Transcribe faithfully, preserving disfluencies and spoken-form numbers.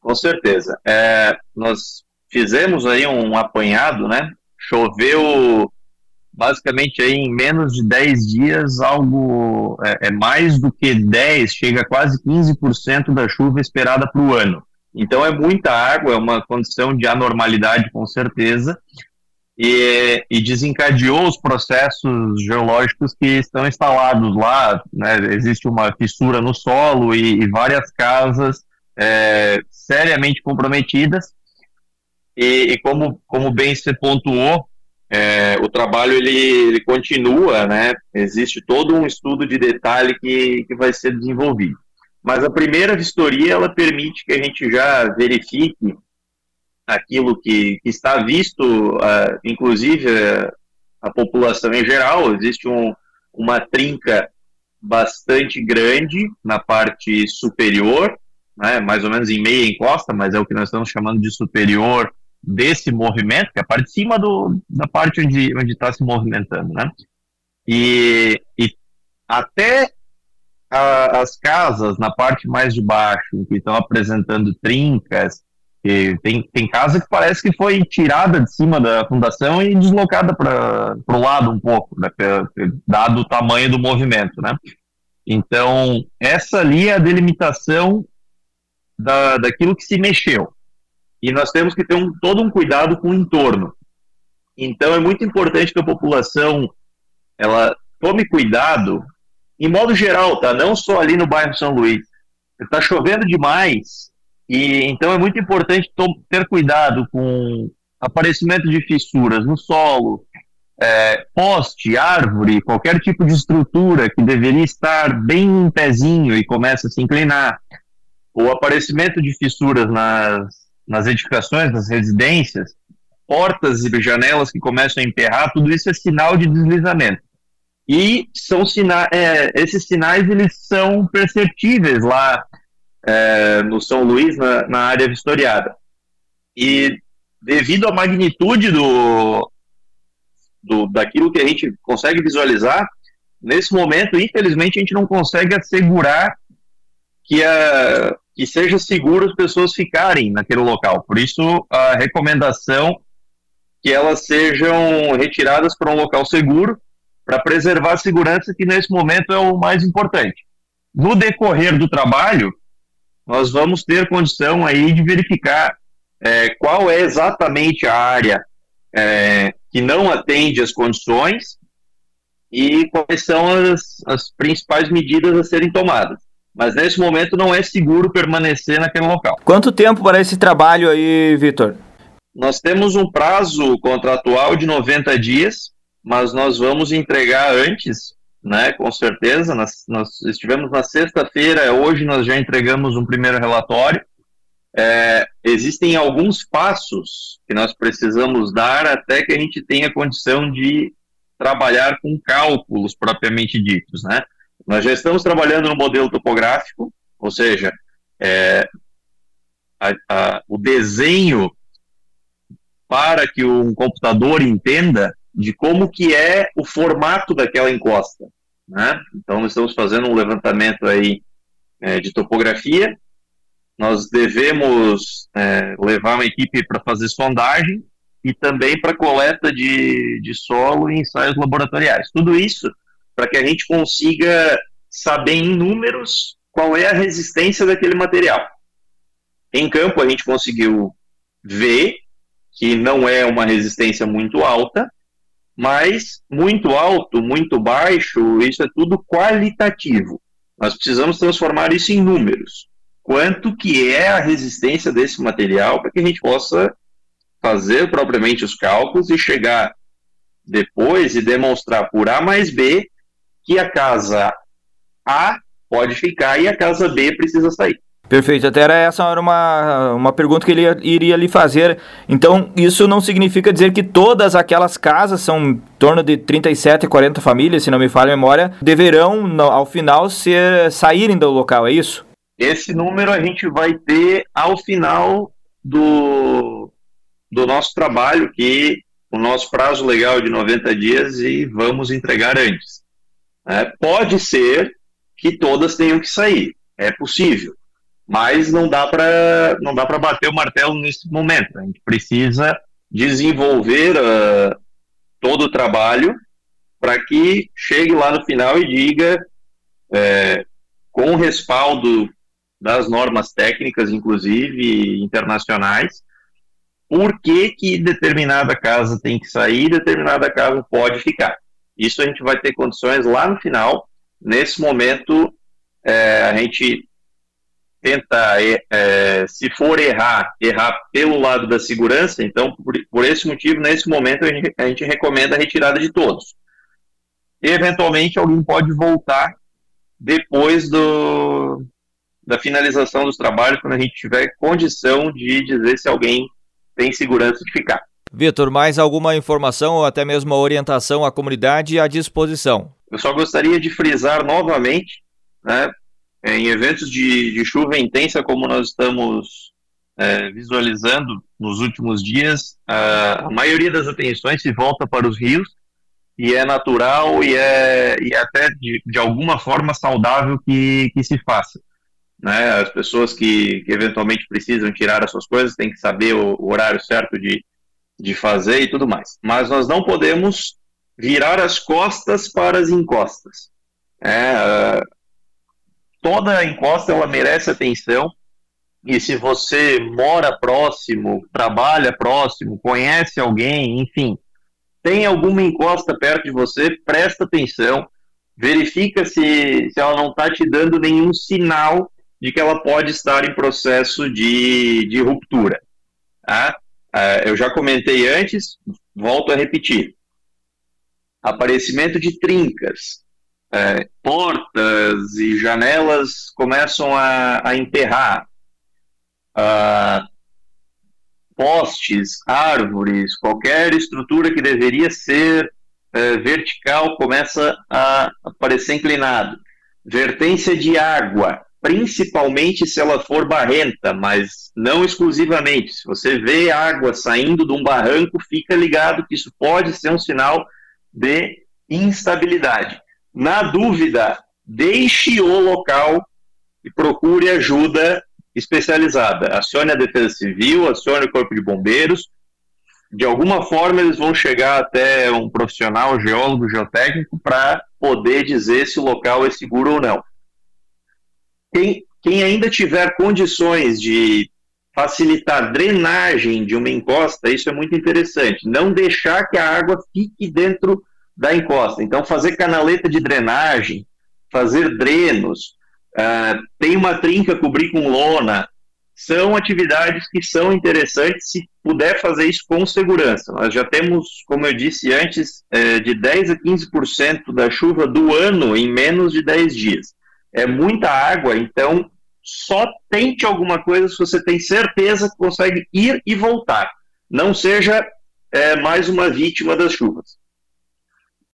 Com certeza. É, nós fizemos aí um apanhado, né? Choveu basicamente aí em menos de dez dias, algo é, é mais do que dez, chega a quase quinze por cento da chuva esperada para o ano. Então é muita água, é uma condição de anormalidade com certeza, e, e desencadeou os processos geológicos que estão instalados lá, né? Existe uma fissura no solo e, e várias casas é, seriamente comprometidas, e, e como, como bem você pontuou, é, o trabalho ele, ele continua, né? Existe todo um estudo de detalhe que, que vai ser desenvolvido. Mas a primeira vistoria, ela permite que a gente já verifique aquilo que, que está visto, uh, inclusive uh, a população em geral. Existe um, uma trinca bastante grande na parte superior, né, mais ou menos em meia encosta, mas é o que nós estamos chamando de superior desse movimento, que é a parte de cima do, da parte onde onde está se movimentando, né? E, e até a, as casas na parte mais de baixo, que estão apresentando trincas, e tem, tem casa que parece que foi tirada de cima da fundação e deslocada para o lado um pouco, né, dado o tamanho do movimento, né? Então, essa ali é a delimitação da, daquilo que se mexeu. E nós temos que ter um, todo um cuidado com o entorno. Então, é muito importante que a população ela tome cuidado, em modo geral, tá? Não só ali no bairro São Luís. Está chovendo demais, e então é muito importante ter cuidado com aparecimento de fissuras no solo, é, poste, árvore, qualquer tipo de estrutura que deveria estar bem em pezinho e começa a se inclinar, o aparecimento de fissuras nas nas edificações, nas residências, portas e janelas que começam a emperrar, tudo isso é sinal de deslizamento. E são sina é, esses sinais eles são perceptíveis lá é, no São Luís, na, na área vistoriada. E devido à magnitude do, do, daquilo que a gente consegue visualizar, nesse momento, infelizmente, a gente não consegue assegurar que a que seja seguro as pessoas ficarem naquele local. Por isso, a recomendação que elas sejam retiradas para um local seguro, para preservar a segurança, que nesse momento é o mais importante. No decorrer do trabalho, nós vamos ter condição aí de verificar é, qual é exatamente a área é, que não atende às condições e quais são as, as principais medidas a serem tomadas. Mas nesse momento não é seguro permanecer naquele local. Quanto tempo para esse trabalho aí, Vitor? Nós temos um prazo contratual de noventa dias, mas nós vamos entregar antes, né, com certeza. Nós, nós estivemos na sexta-feira, hoje nós já entregamos um primeiro relatório. É, existem alguns passos que nós precisamos dar até que a gente tenha condição de trabalhar com cálculos propriamente ditos, né? Nós já estamos trabalhando no modelo topográfico, ou seja, é, a, a, o desenho para que um computador entenda de como que é o formato daquela encosta, né? Então, nós estamos fazendo um levantamento aí é, de topografia. Nós devemos é, levar uma equipe para fazer sondagem e também para coleta de, de solo e ensaios laboratoriais. Tudo isso para que a gente consiga saber em números qual é a resistência daquele material. Em campo, a gente conseguiu ver que não é uma resistência muito alta, mas muito alto, muito baixo, isso é tudo qualitativo. Nós precisamos transformar isso em números. Quanto que é a resistência desse material para que a gente possa fazer propriamente os cálculos e chegar depois e demonstrar por A mais B que a casa A pode ficar e a casa B precisa sair. Perfeito, até era essa era uma, uma pergunta que ele ia, iria lhe fazer. Então, isso não significa dizer que todas aquelas casas, são em torno de trinta e sete, quarenta famílias, se não me falha a memória, deverão, no, ao final, ser, saírem do local, é isso? Esse número a gente vai ter ao final do, do nosso trabalho, que o nosso prazo legal é de noventa dias e vamos entregar antes. É, pode ser que todas tenham que sair, é possível, Mas não dá para não dá para bater o martelo nesse momento. A gente precisa desenvolver uh, todo o trabalho para que chegue lá no final e diga, é, com o respaldo das normas técnicas, inclusive internacionais, por que que determinada casa tem que sair e determinada casa pode ficar. Isso a gente vai ter condições lá no final. Nesse momento, é, a gente tenta, é, se for errar, errar pelo lado da segurança. Então, por, por esse motivo, nesse momento, a gente, a gente recomenda a retirada de todos. E, eventualmente, alguém pode voltar depois do, da finalização dos trabalhos, quando a gente tiver condição de dizer se alguém tem segurança de ficar. Vitor, mais alguma informação ou até mesmo a orientação à comunidade à disposição? Eu só gostaria de frisar novamente, né, em eventos de, de chuva intensa, como nós estamos é, visualizando nos últimos dias, a, a maioria das atenções se volta para os rios, e é natural e é, e é até de, de alguma forma saudável que, que se faça. Né? As pessoas que, que eventualmente precisam tirar as suas coisas têm que saber o, o horário certo de, de fazer e tudo mais. Mas nós não podemos virar as costas para as encostas. É, uh, toda encosta ela merece atenção, e se você mora próximo, trabalha próximo, conhece alguém, enfim, tem alguma encosta perto de você, presta atenção, verifica se, se ela não está te dando nenhum sinal de que ela pode estar em processo de, de ruptura. Tá? Uh, eu já comentei antes, volto a repetir. Aparecimento de trincas, uh, portas e janelas começam a, a emperrar. Uh, postes, árvores, qualquer estrutura que deveria ser uh, vertical começa a aparecer inclinado. Vertência de água, principalmente se ela for barrenta, mas não exclusivamente. Se você vê água saindo de um barranco, fica ligado que isso pode ser um sinal de instabilidade. Na dúvida, deixe o local e procure ajuda especializada. Acione a Defesa Civil, acione o Corpo de Bombeiros. De alguma forma eles vão chegar até um profissional, geólogo, geotécnico, para poder dizer se o local é seguro ou não. Quem, quem ainda tiver condições de facilitar a drenagem de uma encosta, isso é muito interessante. Não deixar que a água fique dentro da encosta. Então, fazer canaleta de drenagem, fazer drenos, uh, tem uma trinca, cobrir com lona, são atividades que são interessantes se puder fazer isso com segurança. Nós já temos, como eu disse antes, uh, de dez a quinze por cento da chuva do ano em menos de dez dias. É muita água, então só tente alguma coisa se você tem certeza que consegue ir e voltar. Não seja é, mais uma vítima das chuvas.